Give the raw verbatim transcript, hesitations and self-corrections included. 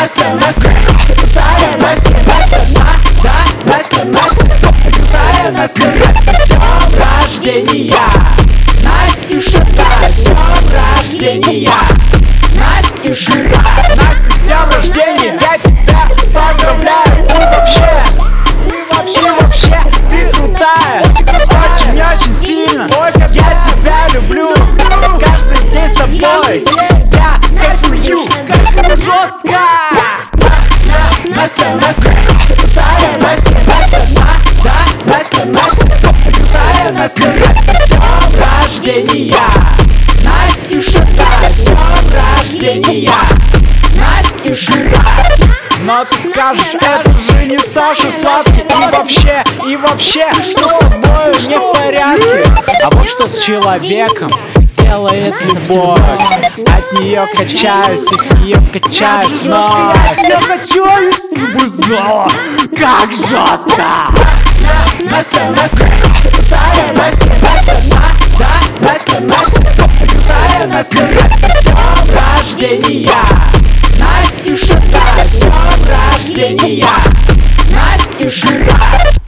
Настя, Настя, крутая Настя, Настя, да, да, Настя, Настя, крутая Настя, Настя, с днем рождения, Настюша, да, с днем рождения, Настюша, Настя, с днем рождения, я тебя поздравляю, и вообще, и вообще, вообще, ты крутая, очень-очень сильно, я тебя люблю, каждый день с тобой, я кайфую, кайфую жестко. Настя, Настя, крутая Настя, Настя, да, да, Настя, Настя, крутая Настя, Настя, с днем рождения, Настюша, да, с днем рождения, Настюша. Но ты скажешь, это же не Саша Сладкий. И вообще, и вообще, что с тобою не в порядке? А вот что с человеком делает любовь. От нее качаюсь, от нее качаюсь вновь. Я хочу, если бы знала, как жестко. Настя, Настя, крутая Настя, Настя, да, да, Настя, Настя, крутая Настя, Настя, с днем рождения, Настюша, да, с днем рождения, Настюша.